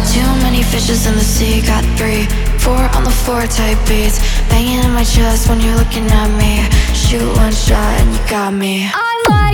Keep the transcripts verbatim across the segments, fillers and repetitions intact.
Too many fishes in the sea, got three, four on the floor type beats, banging in my chest when you're looking at me. Shoot one shot and you got me. I'm like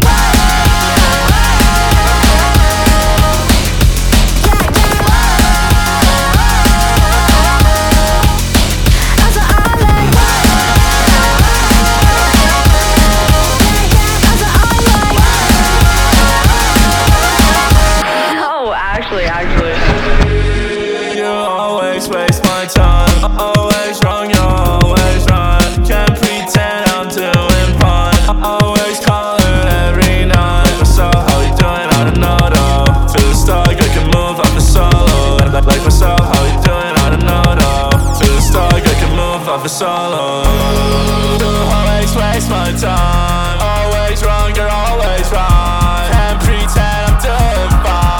Actually, actually You always waste my time. Always wrong, you're always right. Can't pretend I'm doing fine. Always call it every night. So how you doing? I don't know though. To the start, I can move off the solo. Like, like myself, how you doing? I don't know though. To the start, I can move off the solo. You always waste my time. Always wrong, you're always right. Can't pretend I'm doing fine.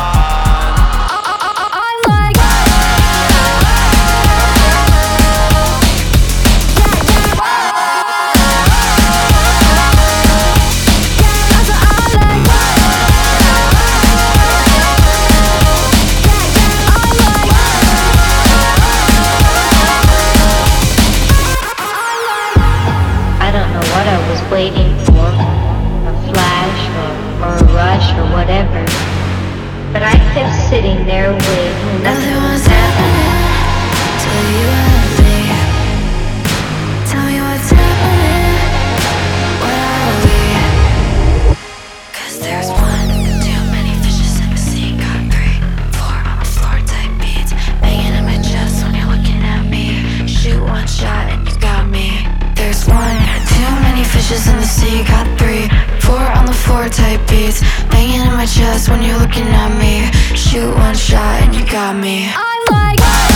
What I was waiting for, a flash or, or a rush or whatever, but I kept sitting there waiting. nothing was happening till you and me. Tell me what's happening, what are we? Cause there's one, too many fishes in the sea, got three, four on the floor type beats, banging in my chest when you're looking at me. Shoot one shot and you got me. There's one, too many fishes in the sea, got three, four on the floor type beats, banging in my chest when you're looking at me. Shoot one shot and you got me. I'm like